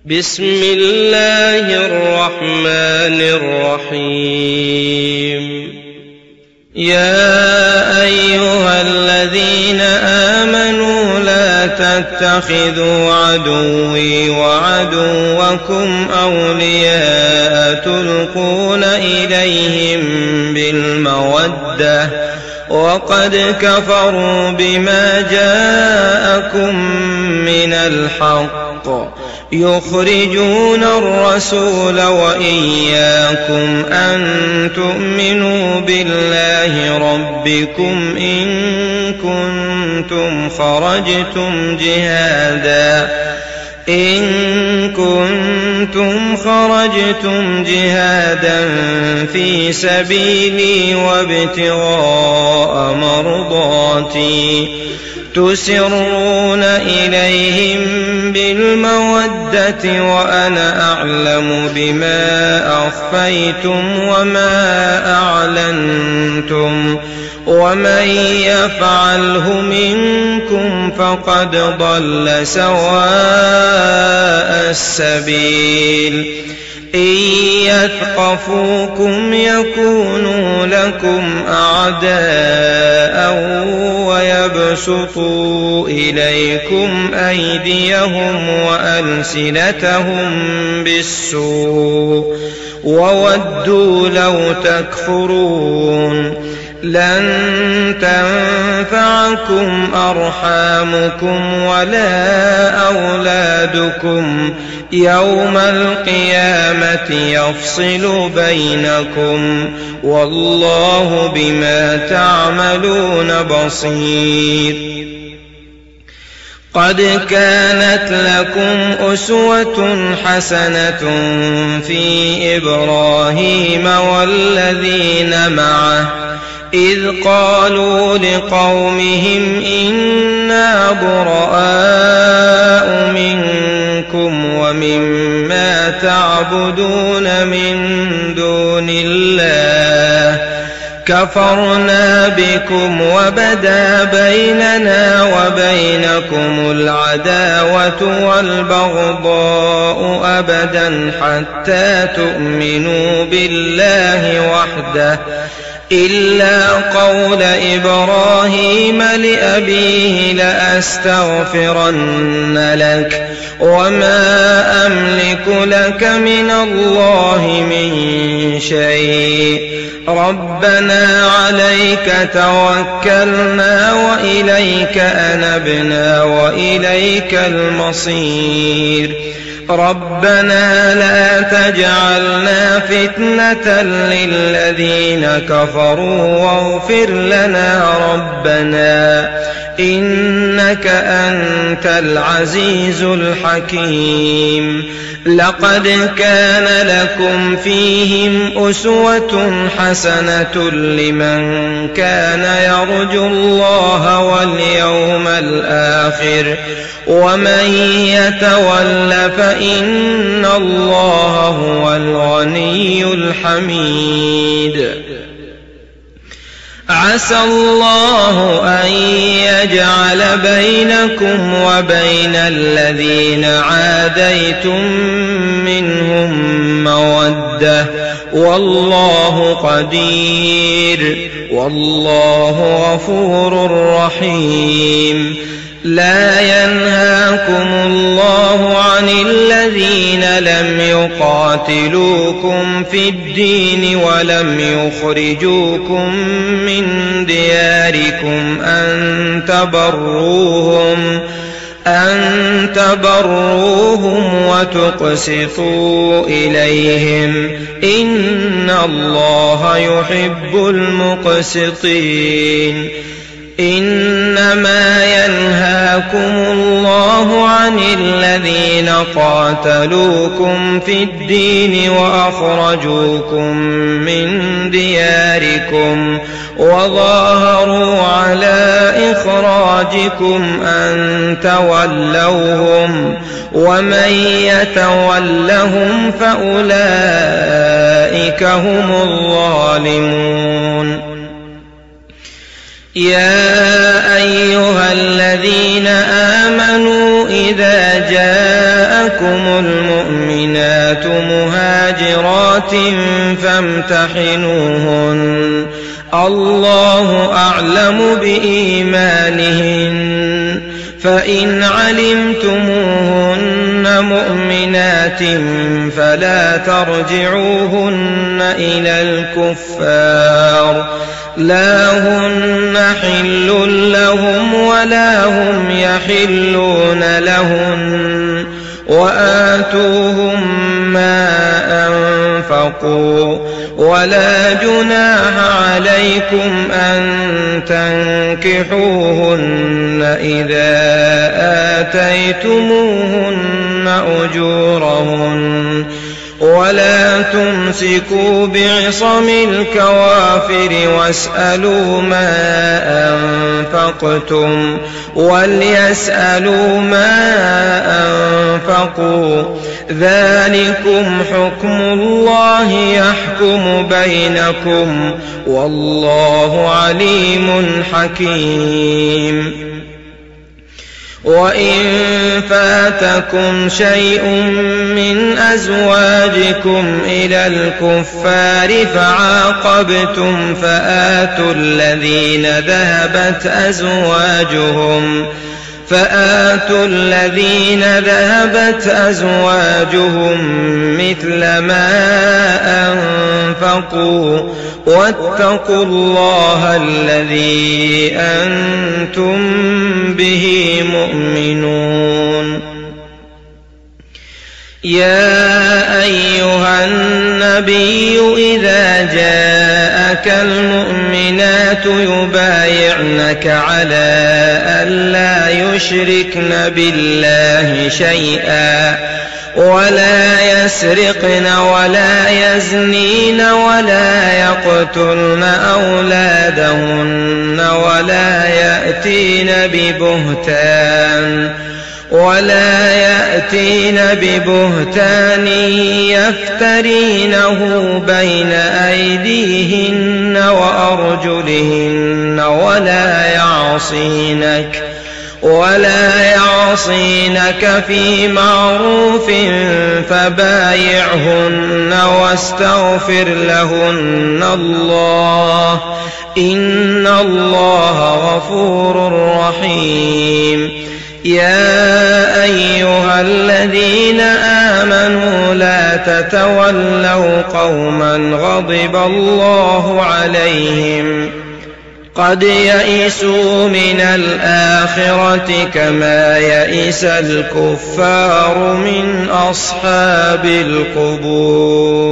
بسم الله الرحمن الرحيم. يا أيها الذين آمنوا لا تتخذوا عدوي وعدوكم أولياء تلقون إليهم بالمودة وقد كفروا بما جاءكم من الحق يخرجون الرسول وإياكم أن تؤمنوا بالله ربكم إن كنتم خرجتم جهادا في سبيلي وابتغاء مرضاتي تسرون إليهم بالمودة وأنا أعلم بما أخفيتم وما أعلنتم ومن يفعله منكم فقد ضل سواء السبيل. إن يثقفوكم يكونوا لكم أعداء ويبسطوا إليكم أيديهم وألسنتهم بالسوء وودوا لو تكفرون. لن تنفعكم أرحامكم ولا أولادكم يوم القيامة يفصل بينكم والله بما تعملون بصير. قد كانت لكم أسوة حسنة في إبراهيم والذين معه إذ قالوا لقومهم إنا براء منكم ومما تعبدون من دون الله كفرنا بكم وبدا بيننا وبينكم العداوة والبغضاء أبدا حتى تؤمنوا بالله وحده إلا قول إبراهيم لأبيه لأستغفرن لك وما أملك لك من الله من شيء ربنا عليك توكلنا وإليك أنبنا وإليك المصير. ربنا لا تجعلنا فتنة للذين كفروا واغفر لنا ربنا إنك أنت العزيز الحكيم. لقد كان لكم فيهم أسوة حسنة لمن كان يرجو الله واليوم الآخر ومن يتول فإن الله هو الغني الحميد. عسى الله أن يجعل بينكم وبين الذين عاديتم منهم مودة والله قدير والله غفور رحيم. لا ينهاكم الله عن الذين لم يقاتلوكم في الدين ولم يخرجوكم من دياركم أن تبروهم وتقسطوا إليهم إن الله يحب المقسطين. إنما ينهاكم الله عن الذين قاتلوكم في الدين وأخرجوكم من دياركم وظاهروا على إخراجكم أن تولوهم ومن يتولهم فأولئك هم الظالمون. يا أيها الذين آمنوا إذا جاءكم لكم المؤمنات مهاجرات فامتحنوهن الله أعلم بإيمانهن فإن علمتموهن مؤمنات فلا ترجعوهن إلى الكفار لا هن حل لهم ولا هم يحلون لهن وآتوهم ما أنفقوا ولا جناح عليكم أن تنكحوهن إذا آتيتموهن أجورهن ولا تمسكوا بعصم الكوافر واسألوا ما أنفقتم وليسألوا ما أنفقوا ذلكم حكم الله يحكم بينكم والله عليم حكيم وإن فاتكم شيء من أزواجكم إلى الكفار فعاقبتم فآتوا الذين ذهبت أزواجهم مثل ما أنفقوا واتقوا الله الذي أنتم به مؤمنون يا أيها النبي إذا جاءك المؤمنات يبايعنك على ألا يشركن بالله شيئا ولا يسرقن ولا يزنين ولا يقتلن أولادهن ولا يأتين ببهتان يفترينه بين أيديهن وأرجلهن ولا يعصينك في معروف فبايعهن واستغفر لهن الله إن الله غفور رحيم يا أيها الذين آمنوا لا تتولوا قوما غضب الله عليهم قد يئسوا من الآخرة كما يئس الكفار من أصحاب القبور